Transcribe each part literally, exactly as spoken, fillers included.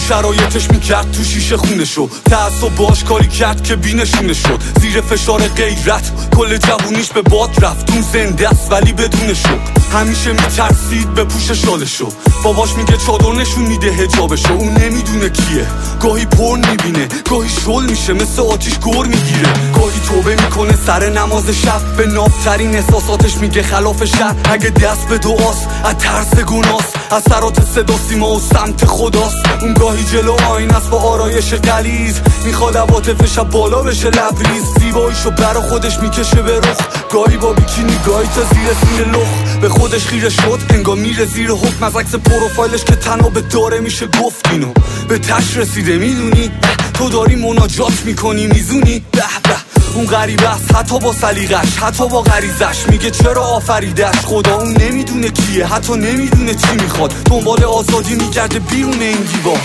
شرایطش میکرد تو شیشه خونشو، تعصب باش کاری کرد که بینشونه شد. زیر فشار غیرت کل جوونیش به باد رفت. اون زنده است ولی بدون شوق، همیشه میترسید به پوش شالشو. باباش میگه چادر نشون میده حجابشو. اون نمیدونه کیه، گاهی پر میبینه گاهی شل میشه، مثل آتیش گر میگیره. گاهی توبه میکنه سر نماز شب، به نابترین احساساتش میگه خلاف شر. اگه دست به دعاست از ترس گناست، اثرات صدا سیما و سمت خداست. اون گاهی جلو آین است با آرایش غلیظ، میخواد عواطف شب بالا بشه لبریز. زیباییشو برا خودش میکشه به رخ، گاهی با بیکینی گاهی تا زیر سینه لخ. به خودش خیره شد انگار میره زیر حکم، از عکس پروفایلش که تنابه داره میشه گفت اینو به تش رسیده. میدونی تو داری مناجات میکنی میزونی به به. اون غریبه است حتی با سلیقش، حتی با غریزش. میگه چرا آفریدش خدا. اون نمیدونه کیه، حتی نمیدونه چی میخواد. دنبال آزادی میگرده بیرون این دیوار.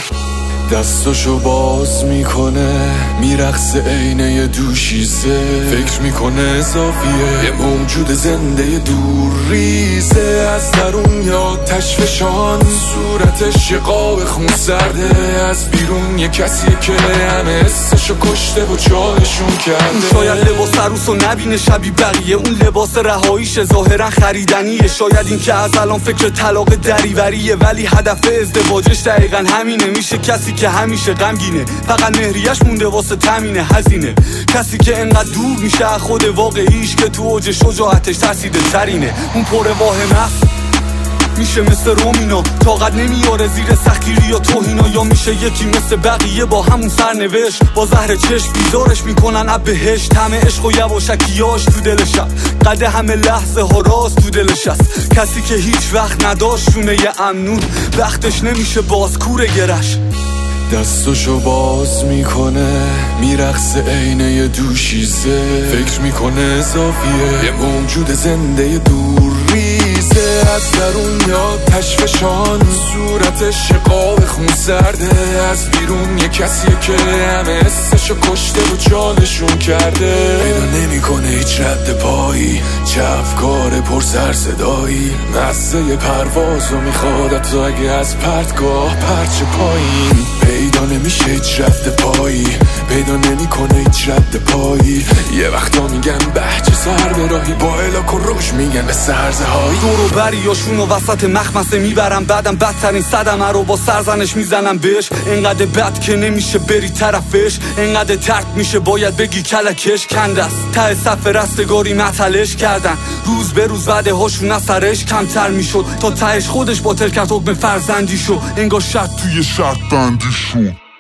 دستاشو باز میکنه میرقصه عینه یه دوشیزه. فکر میکنه اضافیه یه موجود زنده دور ریزه. از درون یا تشفشان صورتش یه قاب خون سرده. از بیرون یه کسیه که همه حسشو کشته و جالشون کرده. شاید لباس عروسو نبینه شبیه بقیه، اون لباس رهاییش ظاهرا خریدنیه. شاید این که از الان فکر طلاق دریوریه، ولی هدف ازدواجش دقیقا همینه. میشه کسی که همیشه غمگینه، فقط مهریش مونده واسه تامین هزینه. کسی که انقدر دور میشه از خود واقعیش که تو اوج شجاعتش ترسیده ترینه. اون پر واهمه است میشه مثل رومینا، طاقت نمیاره زیر سختگیری یا توهینا. یا میشه یکی مثل بقیه با همون سرنوشت، با زهر چشم بیدارش میکنن اب بهشت. همه عشق و یواشکیاش تو دلش هست، قد همه لحظه ها راست تو دلش هست. کسی که هیچ وقت نداشت شونه یه امنون، وقتش نمیشه باز کوره گرش. دستاشو باز میکنه میرقصه عینه یه دوشیزه. فکر میکنه اضافیه یه موجود زنده دور ریزه. از درون یا تشفشان صورتش قاب خون سرده. از بیرون یه کسیه که همه حسشو کشته و جالشون کرده. پیدا نمیکنه هیچ رد پایی، چه افکار پر سر صدایی. مزه پروازو میخواد حتی اگه از پرتگاه پرچه پایین. پیدا نمیشه هیچ رد پایی، پیدا نمیکنه هیچ رد پایی. یه وقتا میگن بهچه سر به راهی، با الاک و روش میگن به سرزه هایی. دورو بریاشون و وسط مخمسه میبرم، بعدم بدترین صدمه رو با سرزنش میزنم بهش. انقدر بد که نمیشه بری طرفش، انقدر ترد میشه باید بگی کلکش. کنده است ته صف رستگاری مطلش کردن، روز به روز وعده هاشون اثرش کمتر میشد، تا تهش خودش باطل کرد حکم فرزندی شو. انگار شرط توی شرط بندی شو.